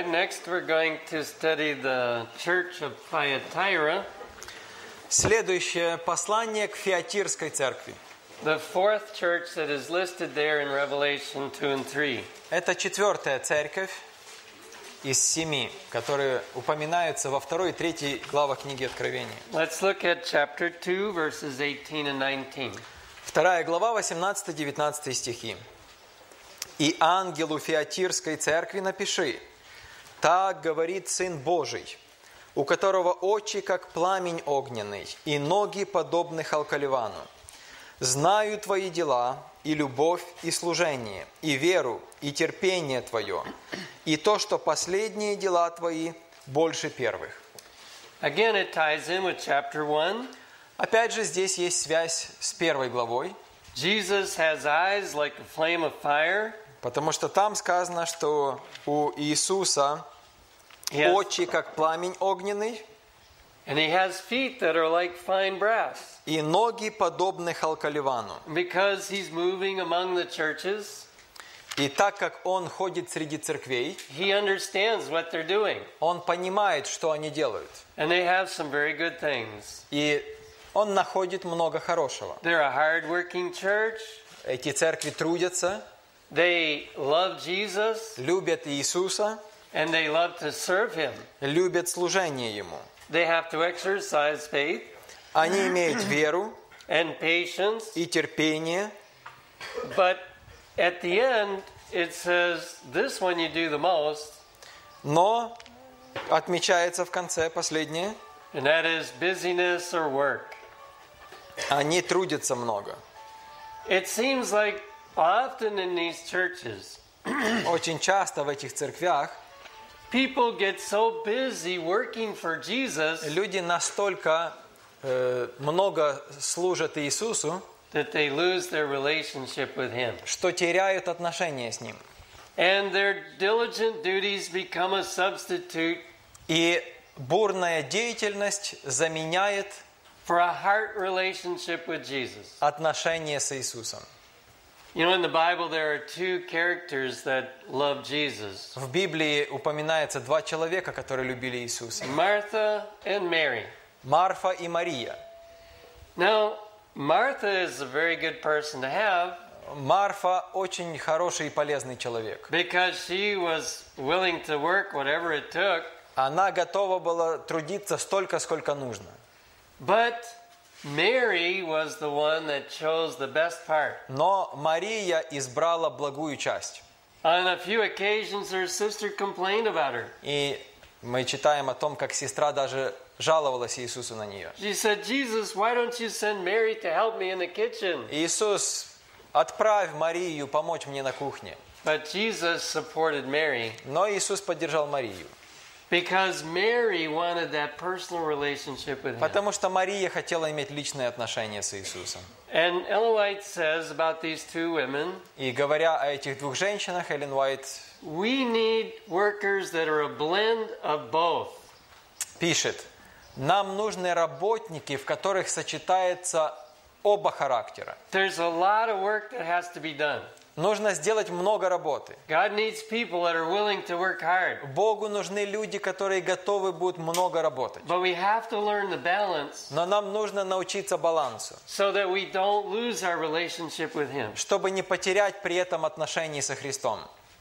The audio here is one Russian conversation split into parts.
right, next we're going to study the church of Thyatira. Следующее послание к Фиатирской церкви. The fourth church that is listed there in Revelation 2 and 3. Это четвертая церковь из 7, которые упоминаются во 2 и 3 главах книги Откровения. Let's look at chapter 2, verses 18 and 19. 2 глава, 18-19 стихи. «И ангелу Фиатирской церкви напиши: так говорит Сын Божий, у которого очи, как пламень огненный, и ноги, подобны халкаливану. Знаю твои дела, и любовь, и служение, и веру, и терпение твое, и то, что последние дела твои больше первых». Again, it ties in with chapter 1. Опять же, здесь есть связь с 1 главой, Jesus has eyes like a flame of fire. потому что там сказано, что у Иисуса очи, как пламень огненный, And he has feet that are like fine brass. и ноги, подобны халкаливану. Because he's moving among the churches, И так как Он ходит среди церквей, he understands what they're doing. Он понимает, что они делают. And they have some very good things. И Он находит много хорошего. They're a hard-working church. Эти церкви трудятся, They love Jesus, любят Иисуса, and they love to serve him. любят служение Ему. They have to exercise faith Они имеют веру and patience. и терпение, But at the end, it says, this one you do the most, но отмечается в конце последнее, and that is busyness or work. они трудятся много. It seems like often in these churches, Очень часто в этих церквях people get so busy working for Jesus люди настолько много служат Иисусу, that they lose their relationship with him. что теряют отношения с Ним. And their diligent duties become a substitute И бурная деятельность заменяет for a heart relationship with Jesus. отношения с Иисусом. You know, in the Bible there are two characters that love Jesus. В Библии упоминается 2 человека, которые любили Иисуса. Martha and Mary. Марфа и Мария. Now, Martha is a very good person to have Марфа очень хороший и полезный человек. because she was willing to work whatever it took. Она готова была трудиться столько, сколько нужно. But Mary was the one that chose the best part. Но Мария избрала благую часть. On a few occasions, her sister complained about her. И мы читаем о том, как сестра даже жаловалась Иисусу на нее. She said, Jesus, why don't you send Mary to help me in the kitchen? Иисус, отправь Марию помочь мне на кухне. But Jesus supported Mary Но Иисус поддержал Марию. because Mary wanted that personal relationship with him. Потому что Мария хотела иметь личные отношения с Иисусом. And Ellen White says about these two women, И говоря о этих 2 женщинах, Эллен Уайт we need workers that are a blend of both. пишет: нам нужны работники, в которых сочетается оба характера. There's a lot of work that has to be done. Нужно сделать много работы. God needs people that are willing to work hard. Богу нужны люди, которые готовы будут много работать. But we have to learn the balance Но нам нужно научиться балансу, so that we don't lose our relationship with him. чтобы не потерять при этом отношения со Христом.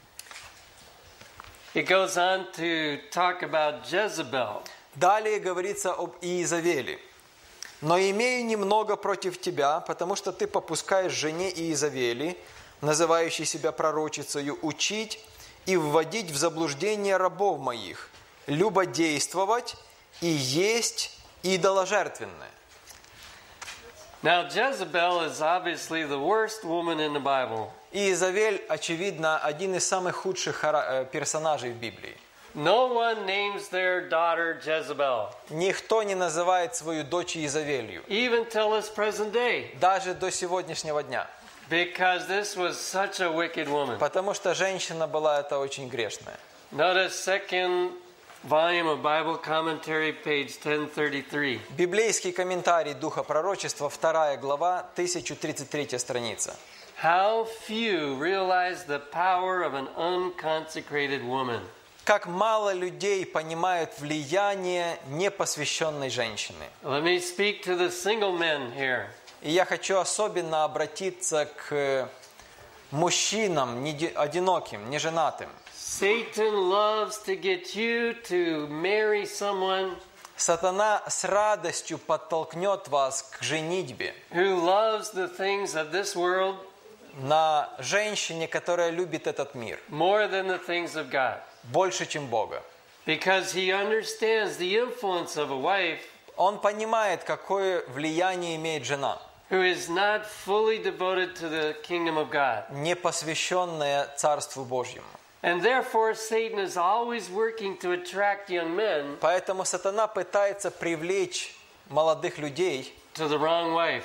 It goes on to talk about Jezebel. Далее говорится об Иезавели. «Но имею немного против тебя, потому что ты попускаешь жене Иезавели, называющей себя пророчицею, учить и вводить в заблуждение рабов моих, любодействовать и есть идоложертвенное». Now, Jezebel is obviously the worst woman in the Bible. Иезавель, очевидно, один из самых худших персонажей в Библии. No one names their daughter Jezebel, Никто не называет свою дочь Иезавелью, even till this present day, даже до сегодняшнего дня. because this was such a wicked woman. Потому что женщина была это очень грешная. Notice second volume of Bible commentary, page 1033. Библейский комментарий Духа пророчества, 2 глава, 1033 страница. How few realize the power of an unconsecrated woman. как мало людей понимают влияние непосвященной женщины. Let me speak to the single men here. И я хочу особенно обратиться к мужчинам, одиноким, неженатым. Satan loves to get you to marry someone Сатана с радостью подтолкнет вас к женитьбе who loves the things of this world на женщине, которая любит этот мир more than the things of God. больше, чем Бога. Because he understands the influence of a wife Он понимает, какое влияние имеет жена, who is not fully devoted to the kingdom of God. не посвященная Царству Божьему. And therefore Satan is always working to attract young men Поэтому сатана пытается привлечь молодых людей to the wrong wife.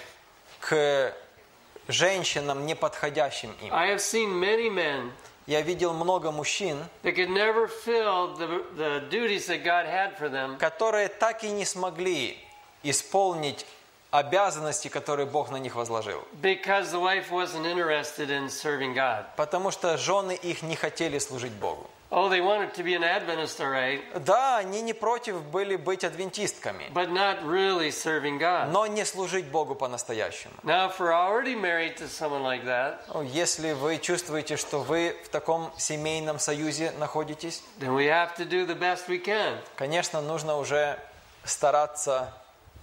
к женщинам, неподходящим им. I have seen many men Я видел много мужчин, that could never fill the duties that God had for them которые так и не смогли исполнить обязанности, которые Бог на них возложил. because the wife wasn't interested in serving God. Потому что жены их не хотели служить Богу. Oh, they wanted to be an Adventist, all right, Да, они не против были быть адвентистками, but not really serving God. но не служить Богу по-настоящему. Now, if we're already married to someone like that, Если вы чувствуете, что вы в таком семейном союзе находитесь, then we have to do the best we can. конечно, нужно уже стараться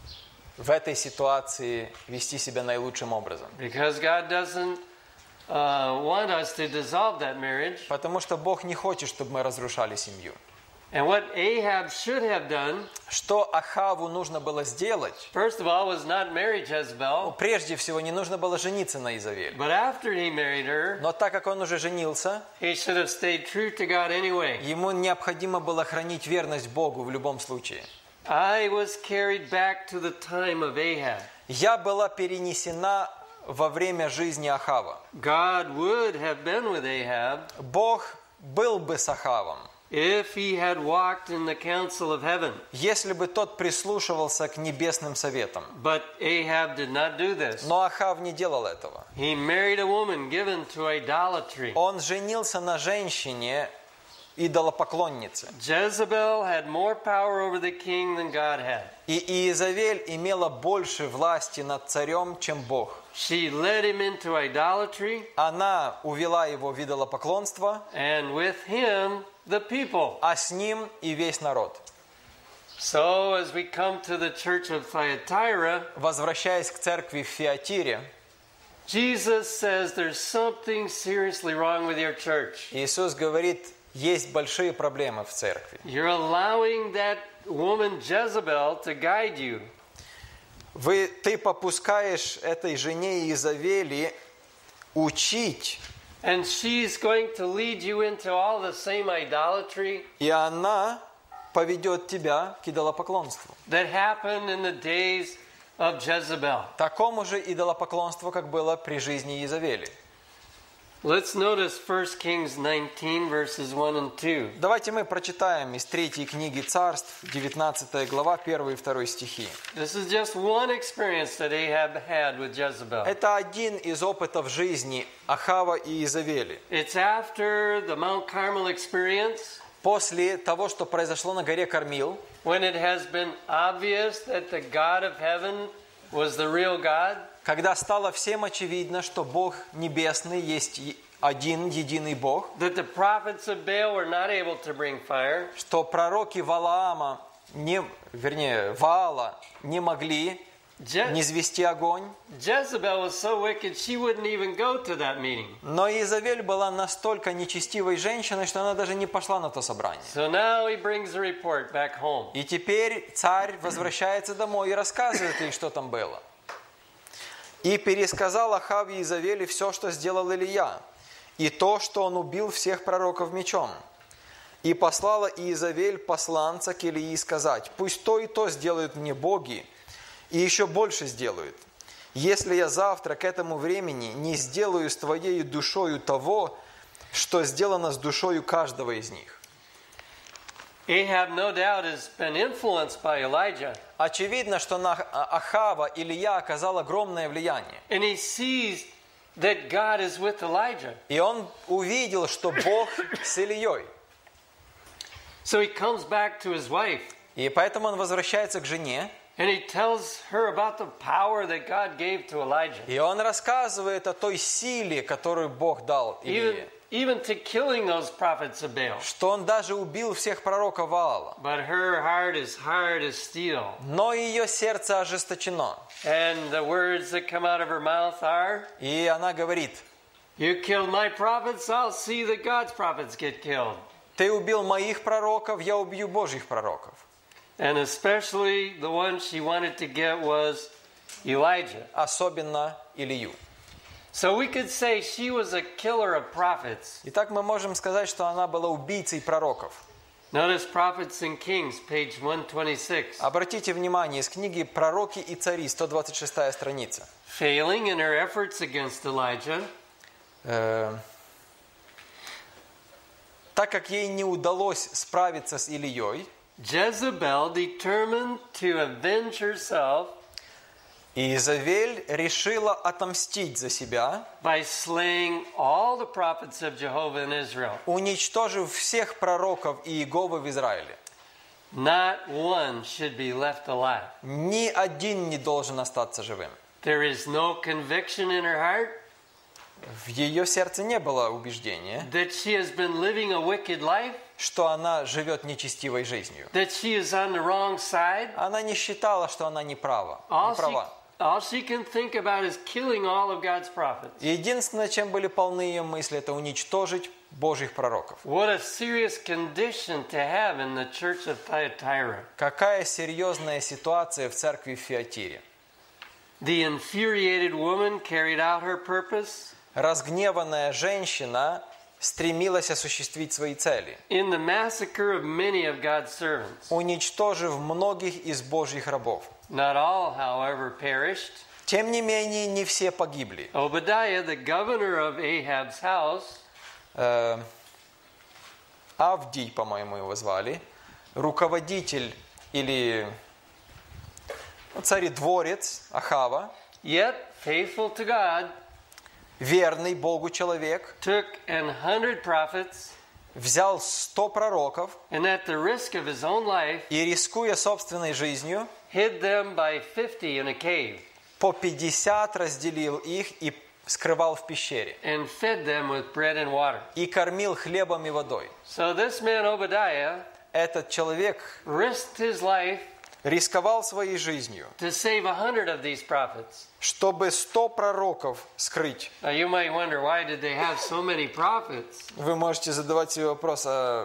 в этой ситуации вести себя наилучшим образом. Because God doesn't want us to dissolve that marriage. Потому что Бог не хочет, чтобы мы разрушали семью. And what Ahab should have done, Что Ахаву нужно было сделать? first of all, was not marry Jezebel, Прежде всего, не нужно было жениться на Изавель. but after he married her, Но так как он уже женился, he should have stayed true to God anyway. ему необходимо было хранить верность Богу в любом случае. I was carried back to the time of Ahab. Я была перенесена во время жизни Ахава. God would have been with Ahab Бог был бы с Ахавом, if he had walked in the council of heaven. если бы тот прислушивался к небесным советам. But Ahab did not do this. Но Ахав не делал этого. He married a woman given to idolatry. Он женился на женщине, идолопоклоннице. Jezebel had more power over the king than God had. И Иезавель имела больше власти над царем, чем Бог. She led him into idolatry, Она увела его в идолопоклонство, and with him the people. а с ним и весь народ. So as we come to the church of Thyatira, Возвращаясь к церкви в Фиатире, Jesus says there's something seriously wrong with your church. Иисус говорит, есть большие проблемы в церкви. You're allowing that woman Jezebel to guide you. Ты попускаешь этой жене Иезавели учить, And she's going to lead you into all the same idolatry и она поведет тебя к идолопоклонству. that happened in the days of Jezebel. Такому же идолопоклонству, как было при жизни Иезавели. Let's notice 1 Kings 19 verses 1 and 2. Давайте мы прочитаем из 3 книги Царств, 19 глава, 1 и 2 стихи. This is just one experience that Ahab had with Jezebel. Это один из опытов жизни Ахава и Иезавели. It's after the Mount Carmel experience, После того, что произошло на горе Кармил, when it has been obvious that the God of heaven was the real God, когда стало всем очевидно, что Бог Небесный есть один, единый Бог, that the prophets of Baal were not able to bring fire, что пророки Ваала не могли низвести огонь, Jezebel was so wicked she wouldn't even go to that meeting. но Иезавель была настолько нечестивой женщиной, что она даже не пошла на то собрание. So now he brings a report back home. И теперь царь возвращается домой и рассказывает ей, что там было. «И пересказал Ахав Иезавели все, что сделал Илия, и то, что он убил всех пророков мечом. И послала Иезавель посланца к Илии сказать: пусть то и то сделают мне боги, и еще больше сделают, если я завтра к этому времени не сделаю с твоею душою того, что сделано с душою каждого из них». Ahab, no doubt, has been influenced by Elijah. Очевидно, что на Ахава Илия оказал огромное влияние. And he sees that God is with Elijah. И он увидел, что Бог с Илией. So he comes back to his wife. И поэтому он возвращается к жене, And he tells her about the power that God gave to Elijah. и он рассказывает о той силе, которую Бог дал Илии, Even to killing those prophets of Baal. что он даже убил всех пророков Ваала. But her heart is hard as steel. Но ее сердце ожесточено. And the words that come out of her mouth are, И она говорит: you killed my prophets, I'll see that God's prophets get killed. ты убил моих пророков, я убью Божьих пророков. And especially the one she wanted to get was Elijah. Особенно Илию. So we could say she was a killer of prophets. Итак, мы можем сказать, что она была убийцей пророков. Notice Prophets and Kings, page 126. Обратите внимание, из книги «Пророки и цари», 126 страница. Failing in her efforts against Elijah, так как ей не удалось справиться с Илией, Jezebel determined to avenge herself Иезавель решила отомстить за себя, by slaying all the prophets of Jehovah in Israel. уничтожив всех пророков Иеговы в Израиле. Not one should be left alive. Ни один не должен остаться живым. There is no conviction in her heart В ее сердце не было убеждения, that she has been living a wicked life, что она живет нечестивой жизнью. that she is on the wrong side. Она не считала, что она не права. All she can think about is killing all of God's prophets. Единственное, чем были полны ее мысли, это уничтожить Божьих пророков. What a serious condition to have in the church of Thyatira. Какая серьезная ситуация в церкви в Фиатире. The infuriated woman carried out her purpose. Разгневанная женщина стремилась осуществить свои цели, In the massacre of many of God's servants. уничтожив многих из Божьих рабов. Not all, however, perished. Тем не менее, не все погибли. Obadiah, the governor of Ahab's house, Авдий, по-моему, его звали, руководитель или царедворец Ахава, yet faithful to God, верный Богу человек, took 100 prophets, взял 100 пророков and at the risk of his own life, и, рискуя собственной жизнью, hid them by 50 in a cave, по 50 разделил их и скрывал в пещере, and fed them with bread and water. и кормил хлебом и водой. So this man Obadiah Этот человек risked his life рисковал своей жизнью, to save 100 of these prophets. чтобы 100 пророков скрыть. Now you might wonder, why did they have so many prophets? Вы можете задавать себе вопрос,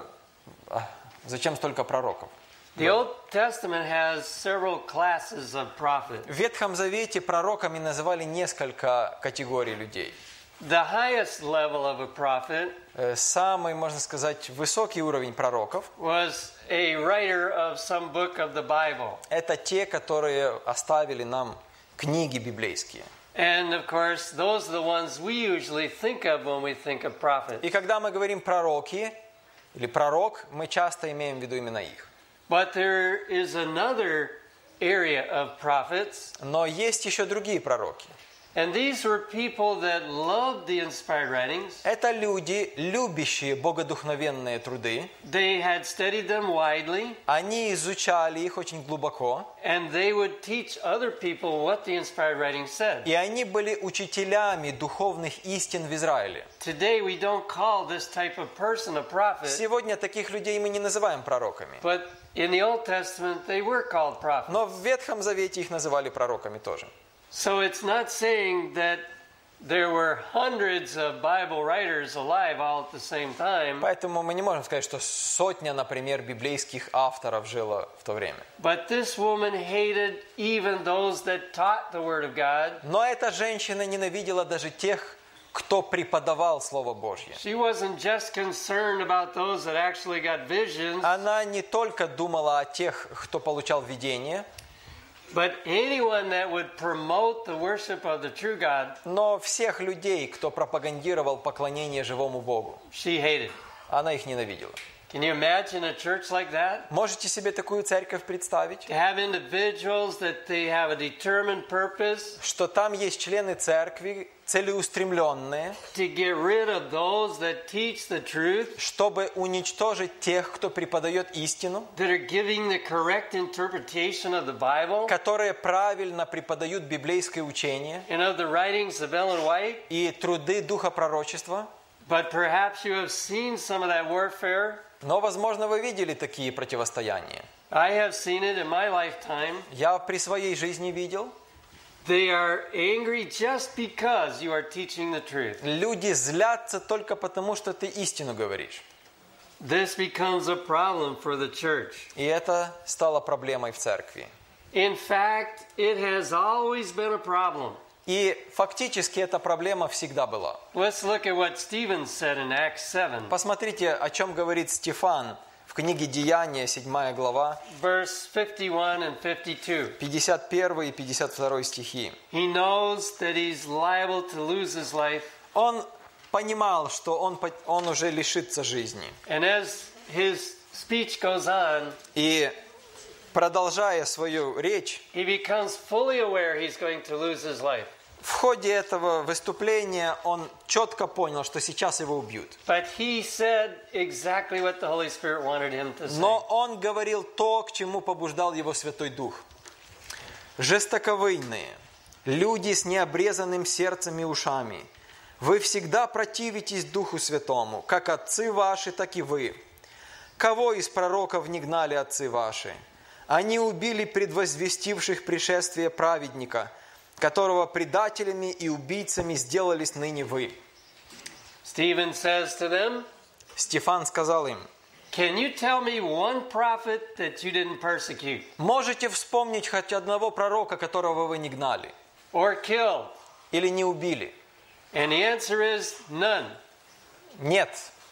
зачем столько пророков? The Old Testament has several classes of prophets. В Ветхом Завете пророками называли несколько категорий людей. The highest level of a prophet Самый, можно сказать, высокий уровень пророков was a writer of some book of the Bible. – это те, которые оставили нам книги библейские. And of course, those are the ones we usually think of when we think of prophets. И когда мы говорим пророки или пророк, мы часто имеем в виду именно их. But there is another area of prophets, Но есть еще другие пророки. and these were people that loved the inspired writings. Это люди, любящие богодухновенные труды. They had studied them widely, Они изучали их очень глубоко. and they would teach other people what the inspired writings said. И они были учителями духовных истин в Израиле. Today we don't call this type of person a prophet, Сегодня таких людей мы не называем пророками. but in the Old Testament they were called prophets. Но в Ветхом Завете их называли пророками тоже. So it's not saying that there were hundreds of Bible writers alive all at the same time, Поэтому мы не можем сказать, что сотня, например, библейских авторов жило в то время. but this woman hated even those that taught the Word of God. Но эта женщина ненавидела даже тех, кто преподавал Слово Божье. She wasn't just concerned about those that actually got visions, Она не только думала о тех, кто получал видение, but anyone that would promote the worship of the true God, но всех людей, кто пропагандировал поклонение живому Богу. she hated. Она их ненавидела. Can you imagine a church like that? Можете себе такую церковь представить? To have individuals that they have a determined purpose, Что там есть члены церкви, целеустремленные, to get rid of those that teach the truth, чтобы уничтожить тех, кто преподает истину, that are giving the correct interpretation of the Bible которые правильно преподают библейское учение and of the writings of Ellen White. и труды духа пророчества. But perhaps you have seen some of that warfare. Но, возможно, вы видели такие противостояния. I have seen it in my lifetime. Я при своей жизни видел. They are angry just because you are teaching the truth. Люди злятся только потому, что ты истину говоришь. This becomes a problem for the church. И это стало проблемой в церкви. In fact, it has always been a problem. И фактически эта проблема всегда была. Let's look at what Stephen said in Acts 7, Посмотрите, о чем говорит Стефан в книге Деяния, 7 глава, verse 51 and 52. 51 и 52 стихи. He knows that he's liable to lose his life, Он понимал, что он уже лишится жизни. and as his speech goes on, И продолжая свою речь, he becomes fully aware he's going to lose his life. в ходе этого выступления он четко понял, что сейчас его убьют. But he said exactly what the Holy Spirit wanted him to say. Но он говорил то, к чему побуждал его Святой Дух. «Жестоковыйные, люди с необрезанным сердцем и ушами, вы всегда противитесь Духу Святому, как отцы ваши, так и вы. Кого из пророков не гнали отцы ваши? Они убили предвозвестивших пришествие праведника, которого предателями и убийцами сделались ныне вы». Stephen says to them, Стефан сказал им: "Can you tell me one prophet that you didn't persecute можете вспомнить хоть одного пророка, которого вы не гнали or killed?" или не убили? And the answer is none. Нет.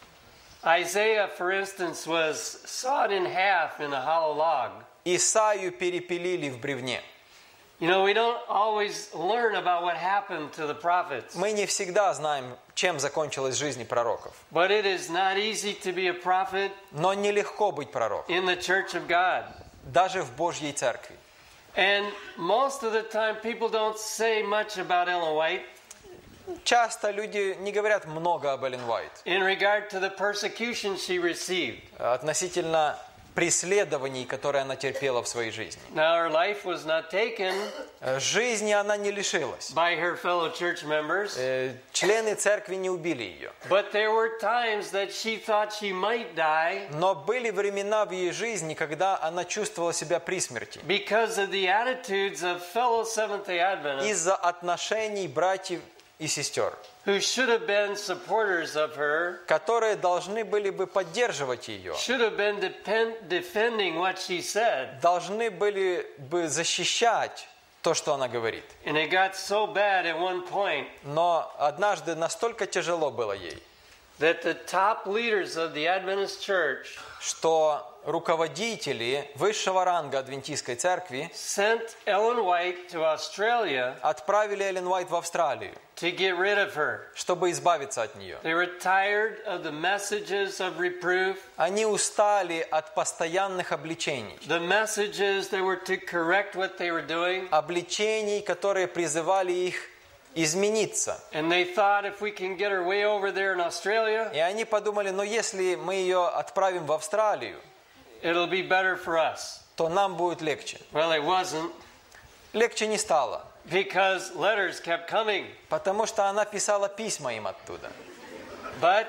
Isaiah, for instance, was sawed in half in a hollow log. Исаию перепилили в бревне. You know, we don't always learn about what happened to the prophets. Мы не всегда знаем, чем закончилась жизнь пророков. But it is not easy to be a prophet Но нелегко быть пророком, in the church of God. даже в Божьей церкви. And most of the time, people don't say much about Ellen White Часто люди не говорят много об Эллен Уайт in regard to the persecution she received. относительно преследований, которые она терпела в своей жизни. Now, her life was not taken Жизни она не лишилась. by her fellow church members, Члены церкви не убили ее. but there were times that she thought she might die Но были времена в ее жизни, когда она чувствовала себя при смерти. because of the attitudes of fellow Seventh-day Adventists Из-за отношений братьев и сестер, who should have been supporters of her, которые должны были бы поддерживать ее, should have been defending what she said. должны были бы защищать то, что она говорит. And it got so bad at one point Но однажды настолько тяжело было ей, that the top leaders of the Adventist church что руководители высшего ранга адвентистской церкви sent Ellen White to Australia отправили Эллен Уайт в Австралию, to get rid of her. чтобы избавиться от нее. They were tired of the messages of reproof, Они устали от постоянных обличений. the messages that were to correct what they were doing. Обличений, которые призывали их измениться. And they thought if we can get her way over there in Australia, И они подумали, но если мы ее отправим в Австралию, it'll be better for us. то нам будет легче. Well, it wasn't, Легче не стало, because letters kept coming. потому что она писала письма им оттуда. But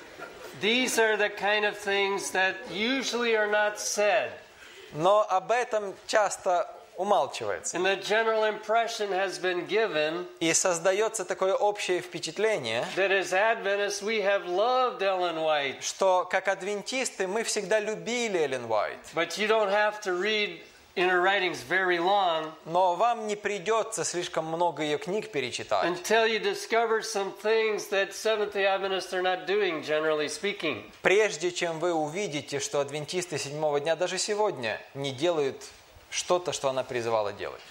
these are the kind of things that usually are not said. Но об этом часто умалчивается. And the general impression has been given И создается такое общее впечатление, that as Adventists we have loved Ellen White. что как адвентисты мы всегда любили Эллен Уайт. But you don't have to read in her writings very long Но вам не придется слишком много ее книг перечитать, until you discover some things that Seventh-day Adventists are not doing, generally speaking. прежде чем вы увидите, что адвентисты седьмого дня даже сегодня не делают что-то, что она призывала делать.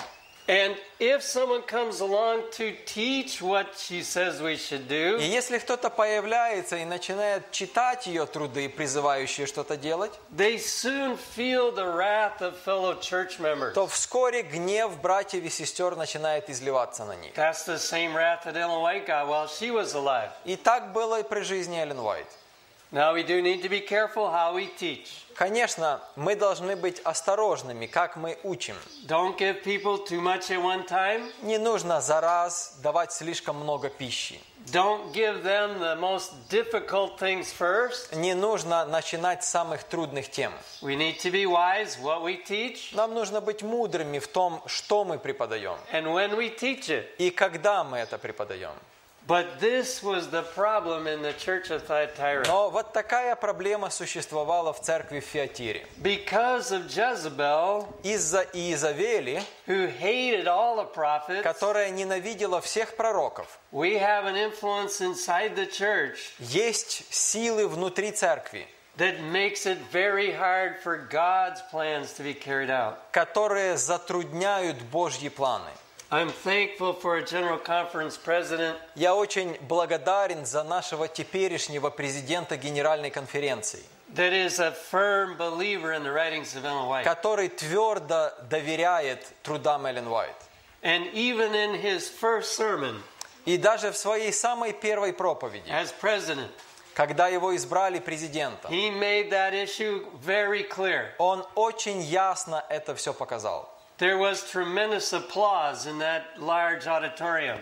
And if someone comes along to teach what she says we should do, И если кто-то появляется и начинает читать ее труды, призывающие что-то делать, they soon feel the wrath of fellow church members. то вскоре гнев братьев и сестер начинает изливаться на них. That's the same wrath that Ellen White got while she was alive. И так было и при жизни Эллен Уайт. Now we do need to be careful how we teach. Конечно, мы должны быть осторожными, как мы учим. Don't give people too much at one time. Не нужно за раз давать слишком много пищи. Don't give them the most difficult things first. Не нужно начинать с самых трудных тем. We need to be wise what we teach Нам нужно быть мудрыми в том, что мы преподаем and when we teach it. и когда мы это преподаем. But this was the problem in the church of Thyatira. Но вот такая проблема существовала в церкви в Фиатире. Because of Jezebel, Из-за Иезавели, who hated all the prophets, которая ненавидела всех пророков, we have an influence inside the church есть силы внутри церкви, that makes it very hard for God's plans to be carried out. которые затрудняют Божьи планы. I'm thankful for a General Conference president Я очень благодарен за нашего теперешнего президента Генеральной конференции, that is a firm believer in the writings of Ellen White. который твердо доверяет трудам Эллен Уайт. And even in his first sermon И даже в своей самой первой проповеди, as president, когда его избрали президентом, he made that issue very clear. он очень ясно это все показал. There was tremendous applause in that large auditorium.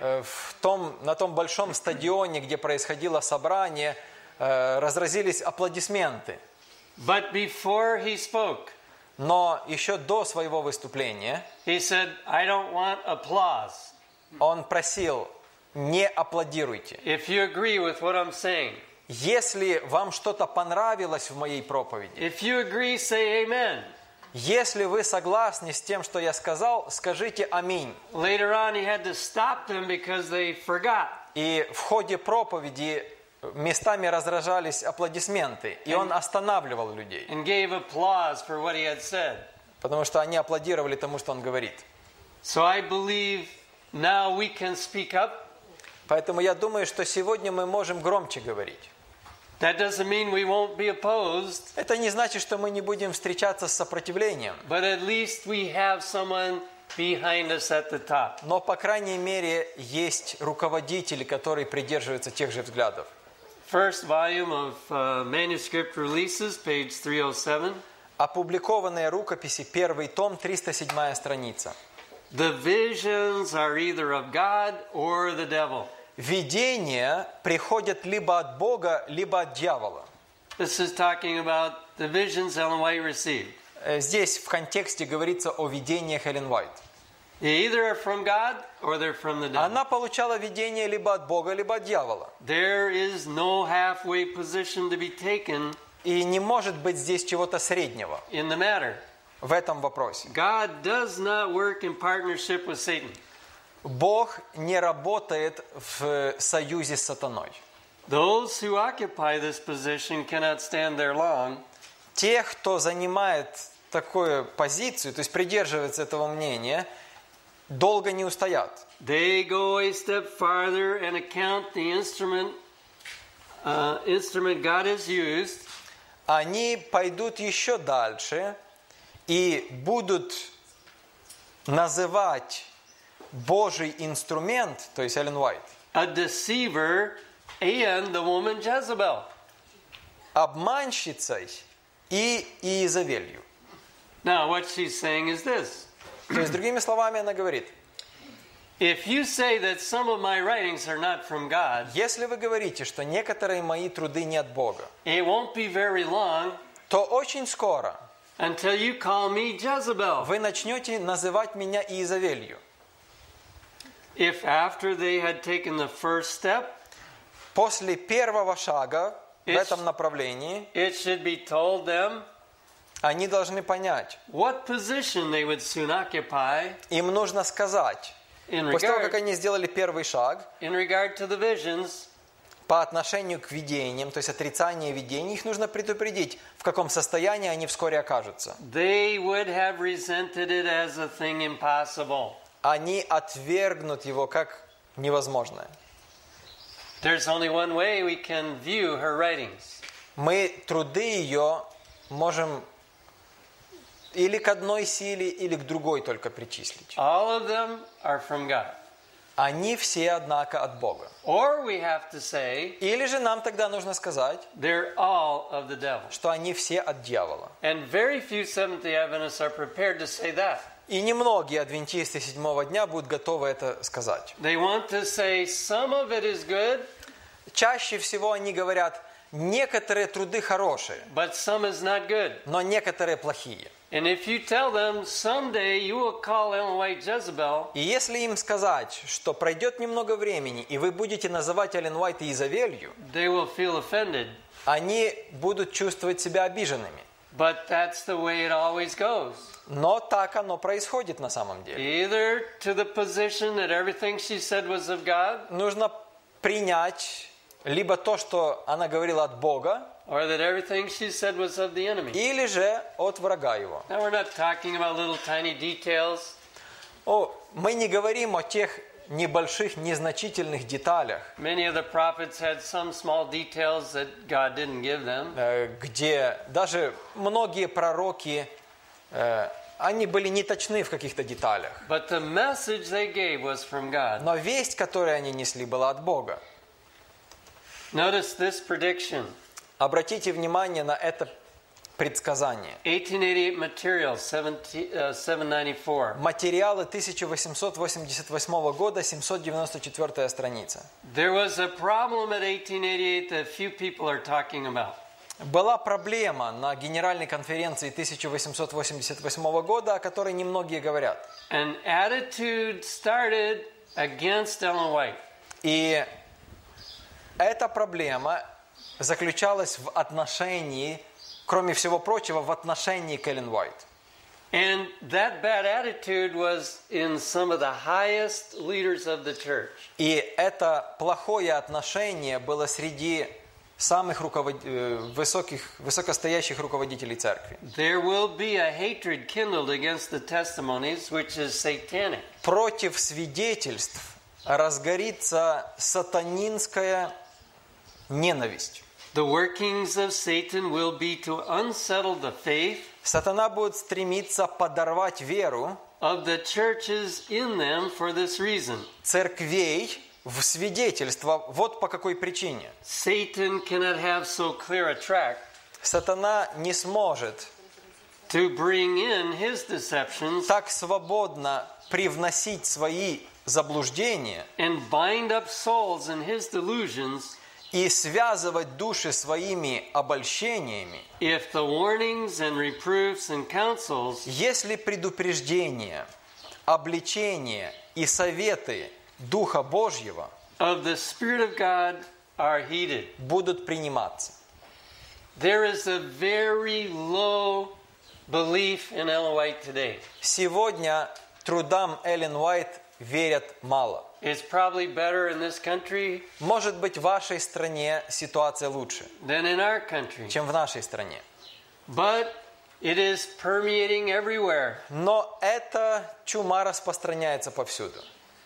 На том большом стадионе, где происходило собрание, разразились аплодисменты. But before he spoke, Но еще до своего выступления he said, I don't want applause. он просил: не аплодируйте. If you agree with what I'm saying, Если вам что-то понравилось в моей проповеди, if you agree, say amen. если вы согласны с тем, что я сказал, скажите аминь. Later on, he had to stop them because they forgot. И в ходе проповеди местами разражались аплодисменты, и он останавливал людей, And gave applause for what he had said. потому что они аплодировали тому, что он говорит. So I believe now we can speak up. Поэтому я думаю, что сегодня мы можем громче говорить. That doesn't mean we won't be opposed, Это не значит, что мы не будем встречаться с сопротивлением, but at least we have someone behind us at the top. но, по крайней мере, есть руководитель, который придерживается тех же взглядов. First volume of manuscript releases, page 307. Опубликованные рукописи, первый том, 307 страница. The visions are either of God or the devil. Видения приходят либо от Бога, либо от дьявола. This is talking about the visions Ellen White received. Здесь в контексте говорится о видениях Эллен Уайт. They either are from God or they're from the devil. Она получала видение либо от Бога, либо от дьявола. There is no halfway position to be taken И не может быть здесь чего-то среднего in the matter. в этом вопросе. God does not work in partnership with Satan. Бог не работает в союзе с сатаной. Those who occupy this position cannot stand there long. Те, кто занимает такую позицию, то есть придерживается этого мнения, долго не устоят. They go a step farther and account the instrument God has used. Они пойдут еще дальше и будут называть Божий инструмент, то есть Эллен Уайт, A deceiver and the woman Jezebel. обманщицей и Иезавелью. Now, what she's saying is this. То есть, другими словами, она говорит: If you say that some of my writings are not from God, если вы говорите, что некоторые мои труды не от Бога, it won't be very long то очень скоро until you call me Jezebel. вы начнете называть меня Иезавелью. If after they had taken the first step, После первого шага в этом направлении it should be told them они должны понять, what position they would soon occupy им нужно сказать, in после того, как regard, они сделали первый шаг in regard to the visions, по отношению к видениям, то есть отрицание видений, их нужно предупредить, в каком состоянии они вскоре окажутся. they would have resented it as a thing impossible. они отвергнут его как невозможное. There's only one way we can view her writings. Мы труды ее можем или к одной силе, или к другой только причислить. All of them are from God. Они все, однако, от Бога. Or we have to say, Или же нам тогда нужно сказать, they're all of the devil. что они все от дьявола. And very few Seventh-day Adventists are prepared to say that. И немногие адвентисты седьмого дня будут готовы это сказать. They want to say some of it is good, Чаще всего они говорят, некоторые труды хорошие, but some is not good. но некоторые плохие. And if you tell them someday you will call Ellen White Jezebel, И если им сказать, что пройдет немного времени, и вы будете называть Эллен Уайт Иезавелью, they will feel offended. они будут чувствовать себя обиженными. But that's the way it always goes. Но так оно происходит на самом деле. Either to the position that everything she said was of God, Нужно принять либо то, что она говорила от Бога, or that everything she said was of the enemy. или же от врага его. Now we're not talking about little tiny details. Мы не говорим о тех небольших, незначительных деталях, Many of the prophets had some small details that God didn't give them. где даже многие пророки, они были неточны в каких-то деталях. But the message they gave was from God. Но весть, которую они несли, была от Бога. Notice this prediction. Обратите внимание на это предсказание. 1888 materials, 794. Материалы 1888 года, 794 страница. There was a problem at 1888 that few people are talking about. Была проблема на Генеральной конференции 1888 года, о которой немногие говорят. An attitude started against Ellen White. И эта проблема заключалась в отношении, кроме всего прочего, в отношении к Эллен Уайт. And that bad attitude was in some of the highest leaders of the church. И это плохое отношение было среди самых высокостоящих руководителей церкви. There will be a hatred kindled against the testimonies, which is satanic. Против свидетельств разгорится сатанинская ненависть. The workings of Satan will be to unsettle the faith Сатана будет стремиться подорвать веру of the churches in them for this reason. церквей в свидетельство. Вот по какой причине. Satan cannot have so clear a track Сатана не сможет to bring in his deceptions так свободно привносить свои заблуждения and bind up souls in his delusions и связывать души своими обольщениями, if the warnings and reproofs and counsels если предупреждения, обличения и советы Духа Божьего of the Spirit of God are heeded. будут приниматься. There is a very low belief in Ellen White today. Сегодня трудам Эллен Уайт верят мало. It's probably better in this country Может быть, в вашей стране ситуация лучше, than in our country. чем в нашей стране. But it is permeating everywhere. Но эта чума распространяется повсюду.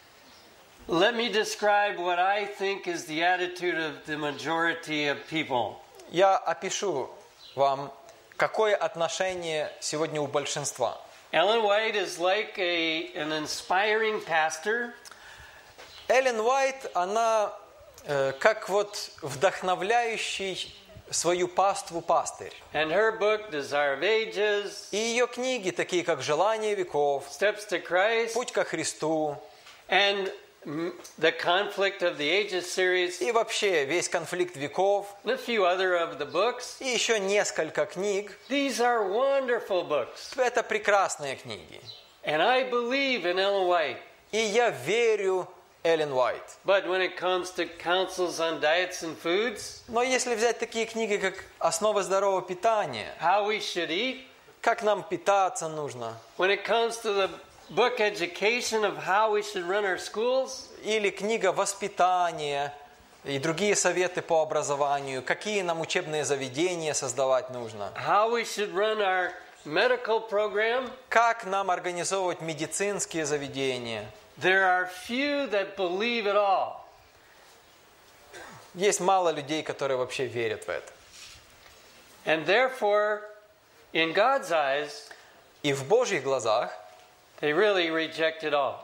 Let me describe what I think is the attitude of the majority of people. Я опишу вам, какое отношение сегодня у большинства. Ellen White is like an inspiring pastor. Эллен Уайт, она как вот вдохновляющий свою паству пастырь. And her book, Desire of Ages, И ее книги, такие как «Желание веков», Steps to Christ, «Путь ко Христу», and the Conflict of the Ages series, и вообще весь конфликт веков, and a few other of the books. и еще несколько книг. These are wonderful books. Это прекрасные книги. And I believe in Ellen White. И я верю Эллен Уайт. But when it comes to counsels on diets and foods, Но если взять такие книги, как «Основа здорового питания», how we should eat, как нам питаться нужно, when it comes to the book Education of how we should run our schools, или книга «Воспитание», и другие советы по образованию, какие нам учебные заведения создавать нужно, how we should run our medical program, как нам организовывать медицинские заведения. there are few that believe it all. Есть мало людей, которые вообще верят в это. And therefore, in God's eyes, И в Божьих глазах they really reject it all.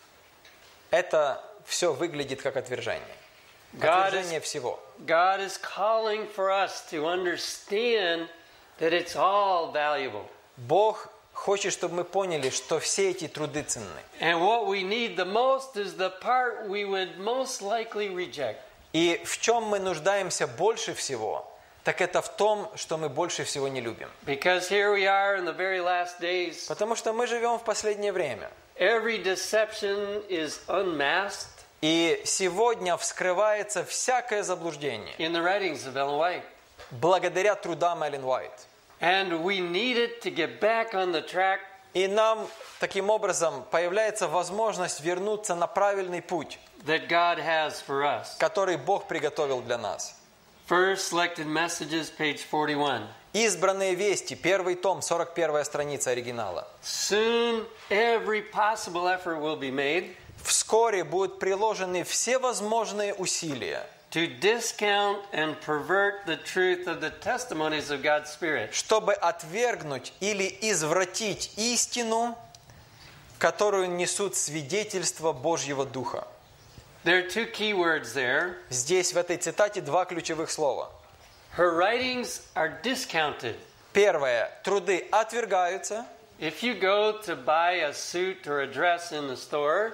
это все выглядит как отвержение. Отвержение всего. God is calling for us to understand that it's all valuable. Бог хочет, чтобы мы поняли, что все эти труды ценны. And what we need the most is the part we would most likely reject. И в чем мы нуждаемся больше всего, так это в том, что мы больше всего не любим. Because here we are in the very last days. Потому что мы живем в последнее время. Every deception is unmasked И сегодня вскрывается всякое заблуждение in the writings of Ellen White. благодаря трудам Эллен Уайт. And we need it to get back on the track. И нам таким образом появляется возможность вернуться на правильный путь, That God has for us. который Бог приготовил для нас. First Selected Messages, page 41. Избранные вести, 1 том, 41 страница оригинала. Soon every possible effort will be made Вскоре будут приложены все возможные усилия, to discount and pervert the truth of the testimonies of God's Spirit. чтобы отвергнуть или извратить истину, которую несут свидетельства Божьего Духа. There are two key words there. Здесь в этой цитате два ключевых слова. Her writings are discounted. Первое. Труды отвергаются. If you go to buy a suit or a dress in the store,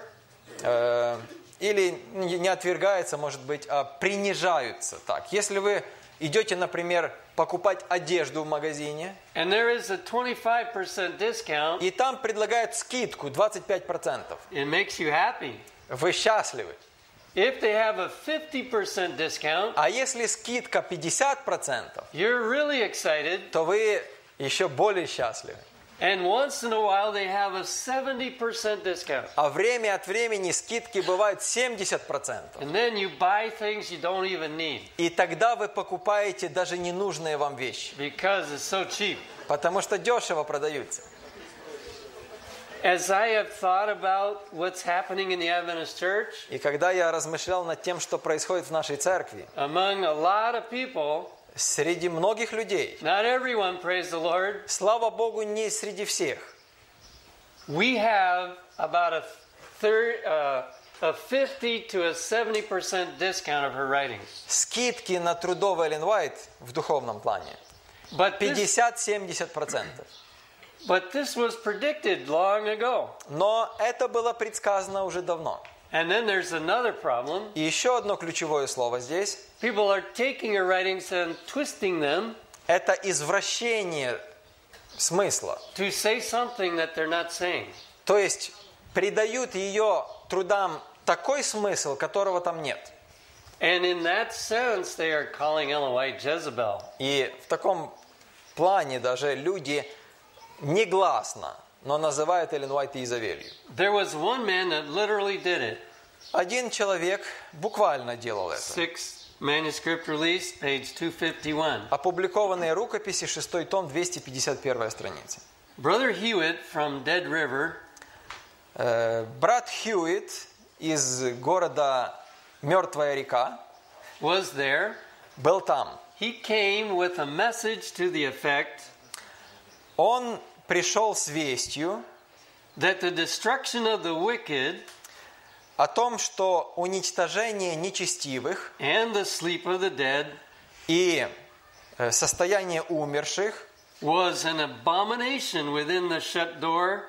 Или не отвергается, может быть, а принижаются. Так, если вы идете, например, покупать одежду в магазине, and there is a 25% discount, и там предлагают скидку 25%, it makes you happy. вы счастливы. If they have a 50% discount, А если скидка 50%, you're really excited. то вы еще более счастливы. And once in a while they have a 70% discount. А время от времени скидки бывают 70%. And then you buy things you don't even need И тогда вы покупаете даже ненужные вам вещи, because it's so cheap. потому что дешево продаются. As I have thought about what's happening in the Adventist Church, И когда я размышлял над тем, что происходит в нашей церкви, among a lot of people, среди многих людей, not everyone, praise the Lord, слава Богу, не среди всех, we have about a 50 to a 70% discount of her writings. скидки на трудов Эллен Уайт в духовном плане But this 50-70%. was predicted long ago. Но это было предсказано уже давно. And then there's another problem. И еще одно ключевое слово здесь People are taking her writings and twisting them – это извращение смысла. to say something that they're not saying. То есть придают ее трудам такой смысл, которого там нет. And in that sense, they are calling Ellen White Jezebel. И в таком плане даже люди негласно, но называют Эллен Уайт Иезавелью. There was one man that literally did it. Один человек буквально делал это. Sixth manuscript release, page 251. Опубликованные рукописи, 6 том, 251 страница. Brother Hewitt from Dead River Брат Хьюитт из города Мертвая река was there. был там. He came with a message to the effect Он пришел с вестью that the destruction of the wicked о том, что уничтожение нечестивых and the sleep of the dead и состояние умерших was an abomination within the shut door,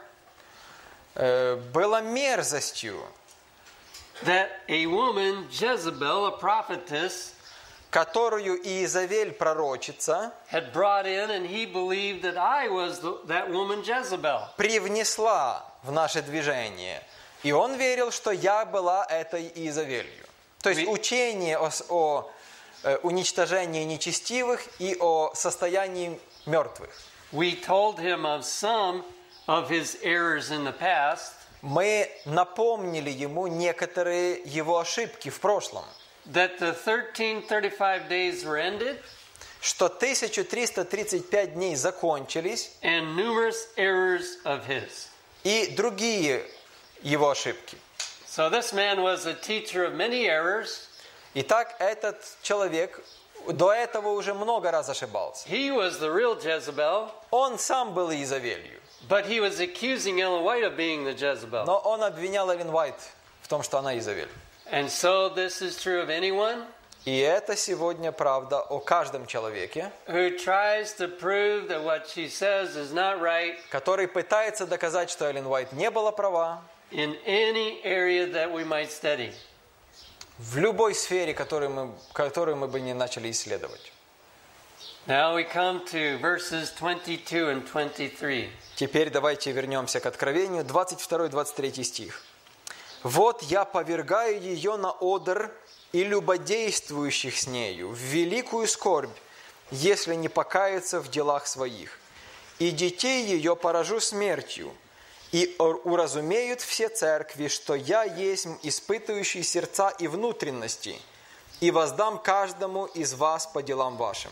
было мерзостью, that a woman, Jezebel, a prophetess, которую Иезавель, пророчица, had brought in, and he believed that I was that woman Jezebel. привнесла в наше движение. И он верил, что я была этой Иезавелью. То есть учение о уничтожении нечестивых и о состоянии мертвых. We told him of some of his errors in the past, Мы напомнили ему некоторые его ошибки в прошлом. that the 1335 days were ended, что 1335 дней закончились, and numerous errors of his. и другие его ошибки. So this man was a teacher of many errors. Итак, этот человек до этого уже много раз ошибался. He was the real Jezebel, Он сам был Иезавелью, but he was accusing Ellen White of being the Jezebel. но он обвинял Эллен Уайт в том, что она Иезавель. And so this is true of anyone И это сегодня правда о каждом человеке, who tries to prove that what she says is not right который пытается доказать, что Эллен Уайт не была права in any area that we might study. в любой сфере, которую мы бы не начали исследовать. Now we come to verses 22 and 23. Теперь давайте вернемся к Откровению, 22-23 стих. «Вот я повергаю ее на одр и любодействующих с нею в великую скорбь, если не покаяться в делах своих. И детей ее поражу смертью, и уразумеют все церкви, что я есть испытывающий сердца и внутренности, и воздам каждому из вас по делам вашим».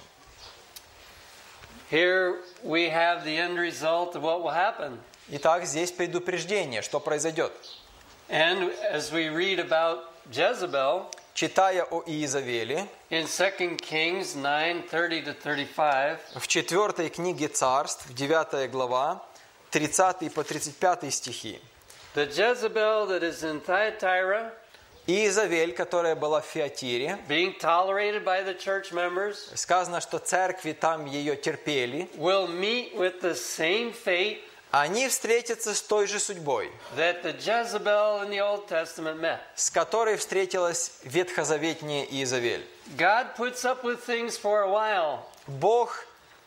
Here we have the end result of what will happen. Итак, здесь предупреждение, что произойдет. And as we read about Jezebel, Читая о Иезавеле, in 2 Kings 9:30-35, в 4 книге Царств, 9 глава, 30 по 35 стихи. the Jezebel that is in Thyatira, Иезавель, которая была в Фиатире, being tolerated by the church members, сказано, что церкви там ее терпели, will meet with the same fate они встретятся с той же судьбой, that the Jezebel in the Old Testament met. с которой встретилась ветхозаветняя Иезавель. God puts up with things for a while, Бог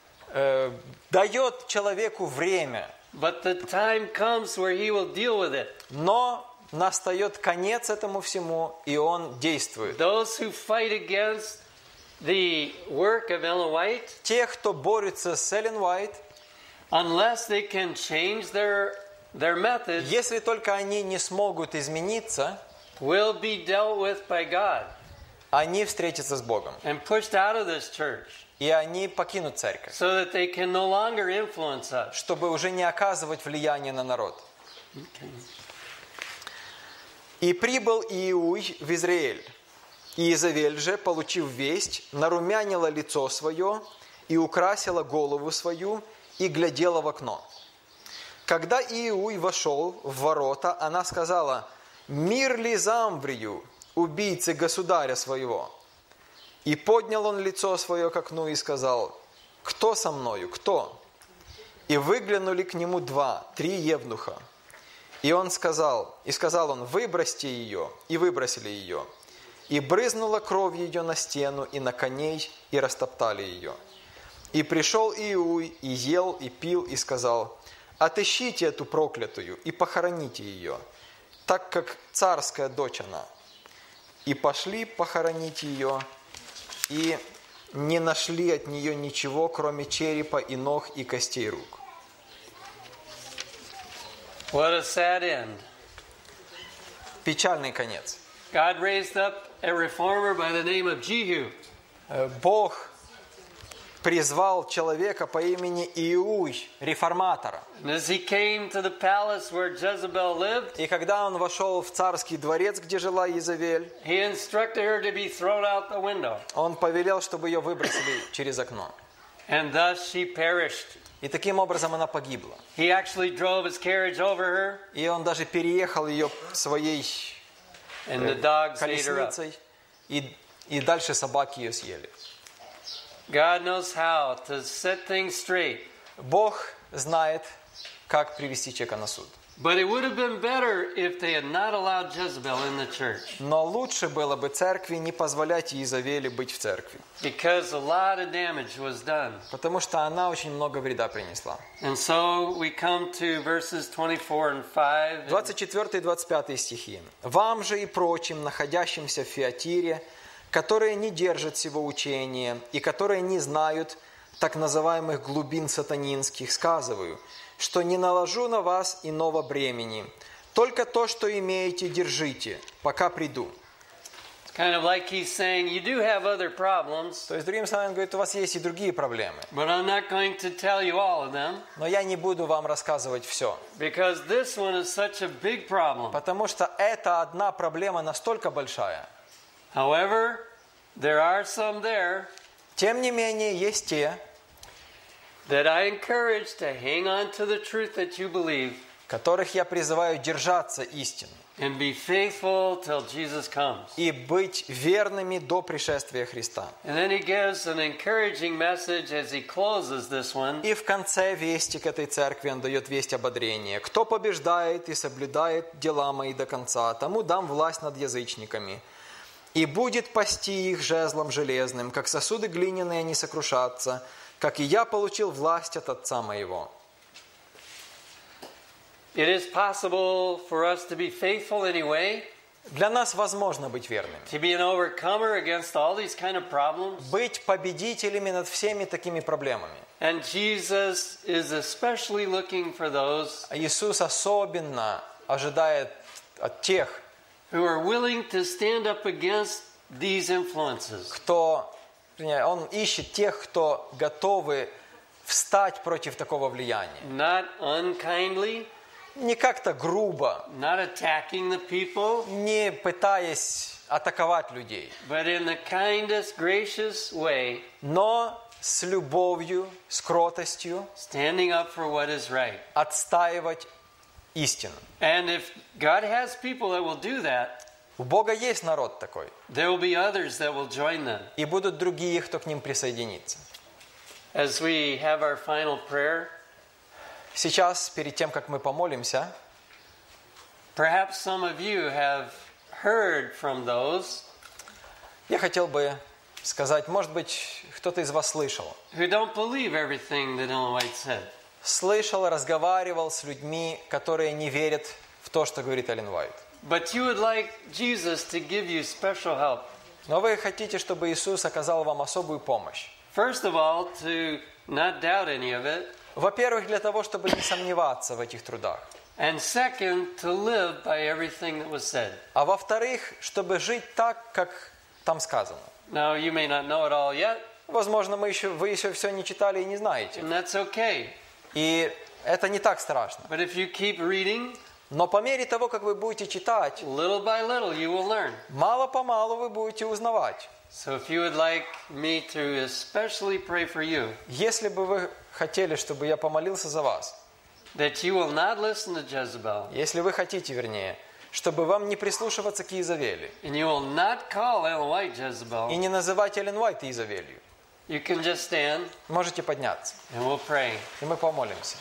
дает человеку время, but the time comes where he will deal with it. но настает конец этому всему, и он действует. Those who fight against the work of Ellen White, Те, кто борются с Эллен Уайт, unless they can change their methods, если только они не смогут измениться, will be dealt with by God они встретятся с Богом. and pushed out of this church И они покинут церковь, so that they can no longer influence us. чтобы уже не оказывать влияние на народ. «И прибыл Иуй в Израиль. Иезавель же, получив весть, нарумянила лицо свое и украсила голову свою и глядела в окно. Когда Иуй вошел в ворота, она сказала: «Мир ли Замврию, убийце государя своего?» И поднял он лицо свое к окну и сказал: «Кто со мною? Кто?» И выглянули к нему 2-3 евнуха. И сказал он: «Выбросьте ее». И выбросили ее. И брызнула кровь ее на стену и на коней, и растоптали ее. И пришел Иуй, и ел, и пил, и сказал: «Отыщите эту проклятую и похороните ее, так как царская дочь она». И пошли похоронить ее, и не нашли от нее ничего, кроме черепа и ног и костей рук. What a sad end. Печальный конец. God raised up a reformer by the name of Jehu. Бог призвал человека по имени Иуй, реформатора. And as he came to the palace where Jezebel lived, И когда он вошел в царский дворец, где жила Иезавель, he instructed her to be thrown out the window. он повелел, чтобы ее выбросили через окно. And thus she perished. И таким образом она погибла. He actually drove his carriage over her, И он даже переехал ее своей and the dogs ate her up. колесницей, и дальше собаки ее съели. God knows how to set things straight. Бог знает, как привести человека на суд. But it would have been better if they had not allowed Jezebel in the church, Но лучше было бы церкви не позволять Иезавели быть в церкви, because a lot of damage was done. потому что она очень много вреда принесла. And so we come to verses 24 and 5. 24 и 25 стихи. «Вам же и прочим, находящимся в Фиатире, которые не держат сего учения и которые не знают так называемых глубин сатанинских, сказываю, что не наложу на вас иного бремени, только то, что имеете, держите, пока приду». Kind of like he's saying, you do have other problems, То есть, другими словами, он говорит, у вас есть и другие проблемы. but I'm not going to tell you all of them, Но я не буду вам рассказывать все. because this one is such a big problem. Потому что эта одна проблема настолько большая. However, there are some there Тем не менее, есть те, that I encourage to hang on to the truth that you believe которых я призываю держаться истины and be faithful till Jesus comes. и быть верными до пришествия Христа. And then he gives an encouraging message as he closes this one. И в конце вести к этой церкви он дает весть ободрения. «Кто побеждает и соблюдает дела мои до конца, тому дам власть над язычниками. И будет пасти их жезлом железным, как сосуды глиняные они сокрушатся, как и я получил власть от Отца моего». It is possible for us to be faithful anyway, Для нас возможно быть верными. to be an overcomer against all these kind of problems. Быть победителями над всеми такими проблемами. And Jesus is especially looking for those А Иисус особенно ожидает от тех, who are willing to stand up against these influences. Он ищет тех, кто готовы встать против такого влияния. Not unkindly, Не как-то грубо, not attacking the people, не пытаясь атаковать людей, but in the kindest, gracious way, но с любовью, с кротостью standing up for what is right. отстаивать истину. And if God has people that will do that, У Бога есть народ такой, there will be others that will join them. и будут другие, кто к ним присоединится. As we have our final prayer, Сейчас, перед тем, как мы помолимся, perhaps some of you have heard from those я хотел бы сказать, может быть, кто-то из вас слышал. who don't believe everything that Ellen White said. Слышал, разговаривал с людьми, которые не верят в то, что говорит Эллен Уайт. But you would like Jesus to give you special help. Но вы хотите, чтобы Иисус оказал вам особую помощь. First of all, to not doubt any of it. Во-первых, для того, чтобы не сомневаться в этих трудах. And second, to live by everything that was said. А во-вторых, чтобы жить так, как там сказано. Now, you may not know it all yet, Возможно, вы еще все не читали и не знаете. and that's okay. И это не так страшно. But if you keep reading, Но по мере того, как вы будете читать, little by little, you will learn. мало-помалу вы будете узнавать. So if you would like me to especially pray for you, Если бы вы хотели, чтобы я помолился за вас, that you will not listen to Jezebel, если вы хотите, вернее, чтобы вам не прислушиваться к Иезавели and you will not call Ellen White и Jezebel, не называть Эллен Уайт Иезавелью, you can just stand можете подняться, and we'll pray. и мы помолимся.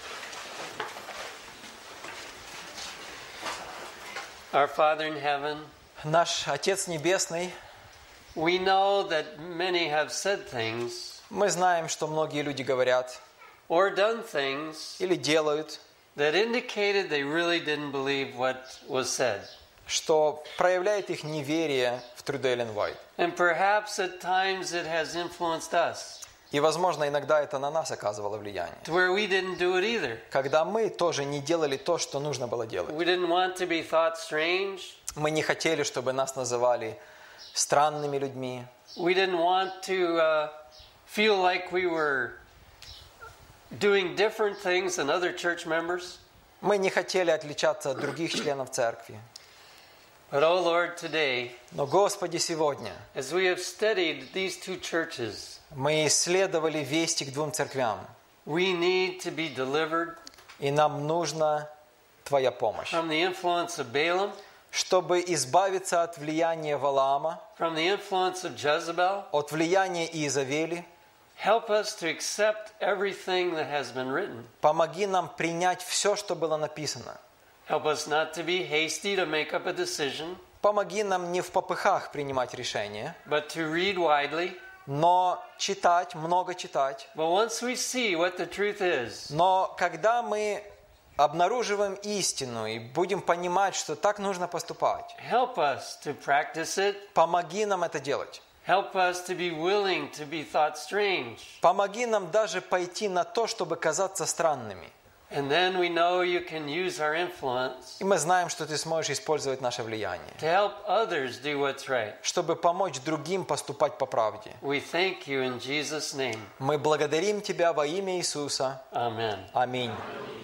Our Father in heaven, Наш Отец Небесный, we know that many have said things мы знаем, что многие люди говорят or done things или делают, that indicated they really didn't believe what was said. что проявляет их неверие в труды Эллен Уайт. And perhaps at times it has influenced us И, возможно, иногда это на нас оказывало влияние. to where we didn't do it either. Когда мы тоже не делали то, что нужно было делать. We didn't want to be thought strange. Мы не хотели, чтобы нас называли странными людьми. We didn't want to feel like we were doing different things than other church members. Мы не хотели отличаться от других членов церкви. But, oh Lord, today, Но, Господи, сегодня as we have studied these two churches, мы исследовали вести к двум церквям, we need to be delivered и нам нужна Твоя помощь, from the influence of Balaam, чтобы избавиться от влияния Валаама, from the influence of Jezebel. от влияния Иезавели. Help us to accept everything that has been written. Помоги нам принять все, что было написано. Help us not to be hasty to make up a decision, Помоги нам не в попыхах принимать решения, but to read widely. но читать, много читать. But once we see what the truth is, Но когда мы обнаруживаем истину и будем понимать, что так нужно поступать, help us to practice it. помоги нам это делать. Help us to be willing to be thought strange. Помоги нам даже пойти на то, чтобы казаться странными. And then we know you can use our influence И мы знаем, что Ты сможешь использовать наше влияние, to help others do what's right. чтобы помочь другим поступать по правде. We thank you in Jesus' name. Мы благодарим Тебя во имя Иисуса. Amen. Аминь.